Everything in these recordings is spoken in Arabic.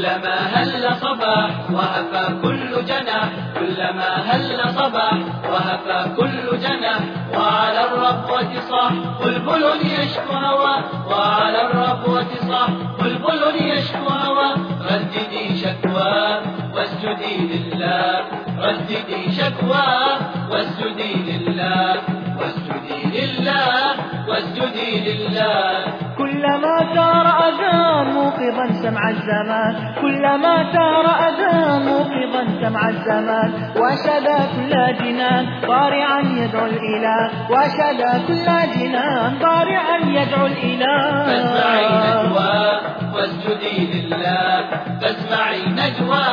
كلما هل صباح وهفى كل جناح، كلما هل صباح وهفى كل جناح. وعلى الربوة صاح بلبل يشكو هوى، وعلى الربوة صاح بلبل يشكو هوى. رددي شكوى واسجدي لله، رددي شكوى واسجدي لله، واسجدي لله، واسجدي لله. كلما ثار أذان موقظا سمع الزمان، كلما ثار أذان موقظا سمع الزمان. وشدا كل جنان ضارعا يدعو الإله، وشدا كل جنان ضارعا يدعو الإله. فاسمعي نجوى واسجدي لله، فاسمعي نجوى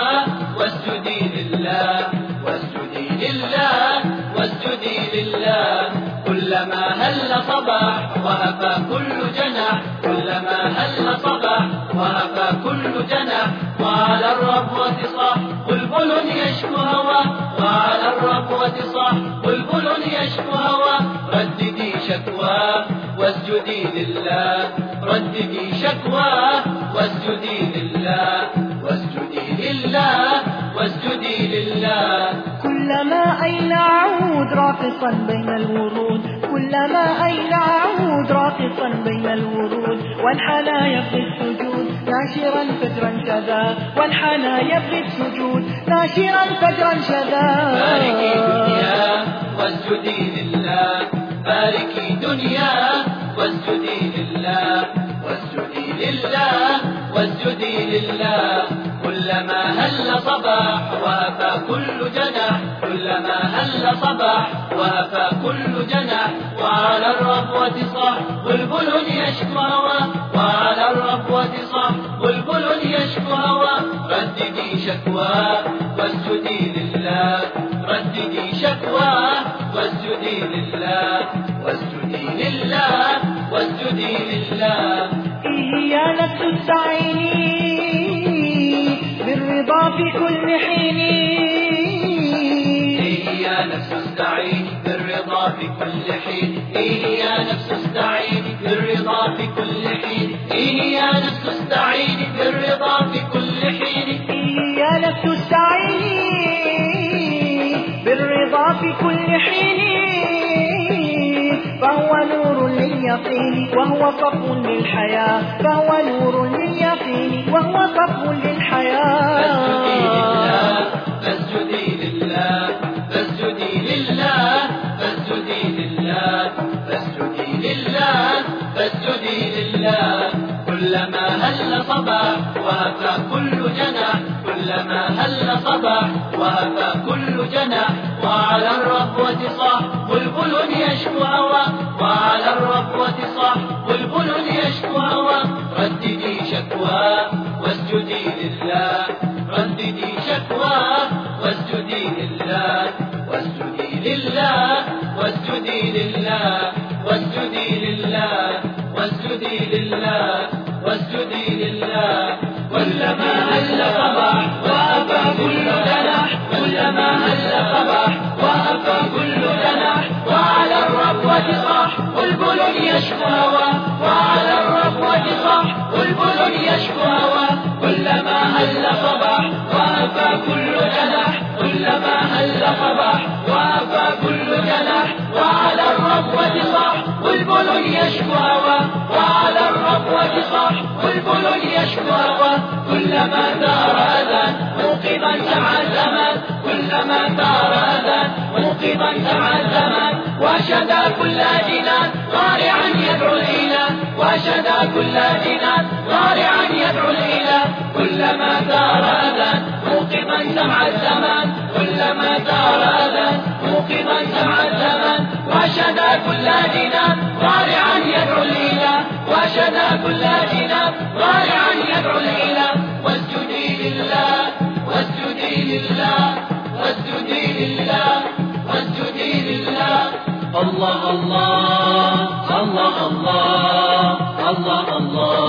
واسجدي لله، واسجدي لله، واسجدي لله. كلما هل صباح وهفى كل جناح، كلما هل صباح وهفى كل جناح. وعلى الربوة صاح بلبل يشكو هوى، وعلى الربوة صاح بلبل يشكو هوى. رددي شكوى واسجدي لله، رددي شكوى واسجدي لله، واسجدي لله، واسجدي لله. كلما أين أعود راقصا بين الورود، كلما أين أعود راقصا بين الورود. وانحنى يبغي السجود ناشرا فجرا شذا، وانحنى يبغي السجود ناشرا فجرا شذا. باركي دنيا واسجدي لله، باركي دنيا واسجدي لله، واسجدي لله، واسجدي لله. كلما هل صباح وهفى كل جناح، كلما هل صباح وهفى كل جناح. وعلى الربوة صاح بلبل يشكو هوى، وعلى الربوة صاح بلبل يشكو هوى. رددي شكوى واسجدي لله، رددي شكوى واسجدي لله، واسجدي لله، واسجدي لله. يا نفس استعيني بالرضا في كل حين، يا نفس استعيني بالرضا في كل حين، يا نفس استعيني بالرضا في كل حين، يا نفس استعيني بالرضا في كل حين. يا نفس استعيني بالرضا في كل حين. فهو نور لليقين وهو صفو للحياة، فهو نور لليقين وهو صفو للحياة. فاسجدي لله، فاسجدي لله، فاسجدي لله، فاسجدي لله، فاسجدي لله. كلما هل صباح وهفى كل جناح، كلما هل صباح وهفى كل جناح. وعلى الربوة صاح بلبل يشكو هوى، وعلى الربوة صاح بلبل يشكو هوى. رددي شكوى واسجدي لله، رددي شكوى واسجدي لله، واسجدي لله، واسجدي لله، واسجدي لله، واسجدي لله، واسجدي لله. كلما هل صباح وهفى كل جناح، كلما هل صباح وهفى كل جناح. وعلى الربوة صاح بلبل يشكو هوى، وعلى الربوة صاح بلبل يشكو هوى. كلما هل صباح وهفى كل جناح، كلما هل صباح وهفى كل جناح. وعلى الربوة صاح بلبل يشكو هوى، وعلى الربوة صاح بلبل يشكو هوى. كلما ثار أذان موقظا سمع الزمان، كلما ثار أذان موقظا سمع الزمان. وشدا كل جنان ضارعا يدعو الإله، وشدا كل جنان ضارعا يدعو الإله. كلما ثار أذان موقظا سمع الزمان، كلما ثار أذان موقظا سمع الزمان. وشدا كل جنان ضارعا يدعو الإله، وشدا كل جنان ضارعا يدعو الإله. واسجدي لله، واسجدي لله، واسجدي لله، واسجدي لله. الله الله الله الله الله الله.